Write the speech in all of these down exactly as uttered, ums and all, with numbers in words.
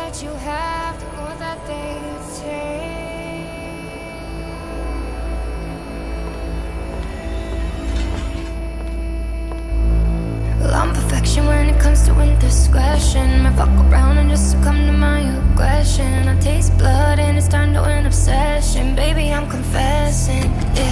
that you have, the more that they take. Well, I'm perfection when it comes to indiscretion. I fuck around and just succumb to my aggression. I taste blood and it's turned to an obsession. Baby, I'm confessing,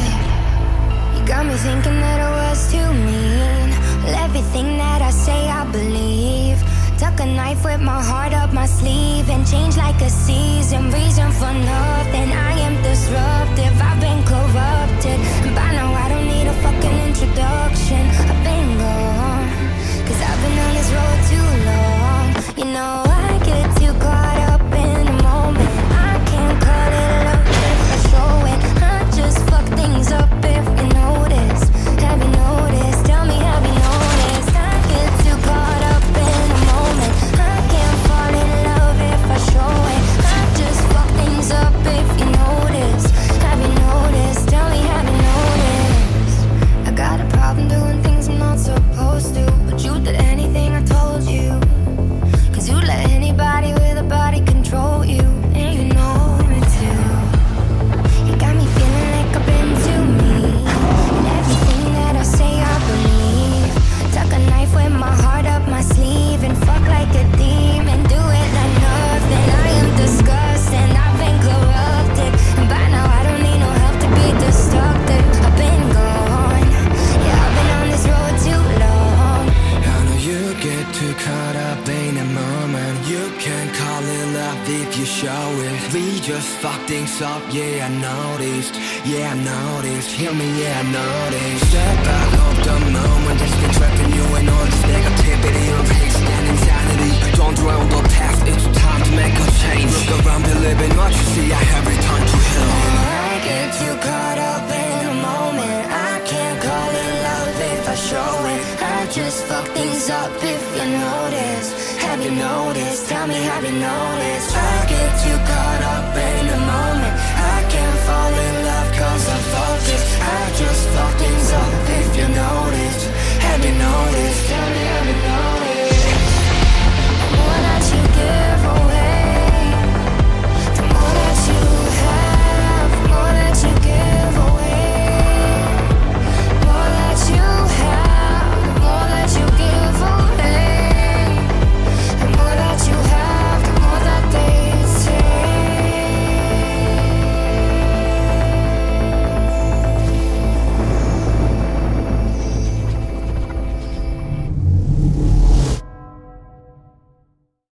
yeah. You got me thinking that I was too mean. Well, everything that I say I believe. Tuck a knife with my heart up my sleeve and change like a season. Reason for nothing, I am disruptive. I've been corrupted, and by now I don't need a fucking introduction. I've been gone, cause I've been on this road too long. You know I get too caught up in the moment. I can't call it love if I show it. I just fuck things up if you notice. Have you noticed? Tell me, have you noticed? I get too caught up in the moment. I can't fall in love if I show it. I just fuck things up if you notice. Have you noticed? Tell me, have you noticed? I got a problem doing things I'm not supposed to, but you did anything I told you. Cause you let anybody with a body control you, and you know me too. You got me feeling like I've been too mean, and everything that I say I believe. Tuck a knife with my heart up my sleeve and fuck like a demon. Do it like nothing. I am disgusting. I've been corrupted, and by now I don't need no help to be destructive. I've been gone. Yeah, I've been on this road too long. I know you get too caught up in a moment. You can call it love if you show it. We just fuck things up, yeah I noticed. Yeah I noticed, hear me, yeah I noticed. Step out of the moment, just been trapping you in all this negativity. Of hate and insanity. Don't dwell on the past, it's time to make a change. Look around, believe in what you see, I have returned to hell. I get too caught up in the moment. I can't call it love if I show it. I just fuck things up if you notice. Have you noticed? Tell me, have you noticed? I get too caught up in the moment. I can't fall in love cause I'm focused. I just fuck things up if you notice. Have you noticed? Tell me, have you noticed?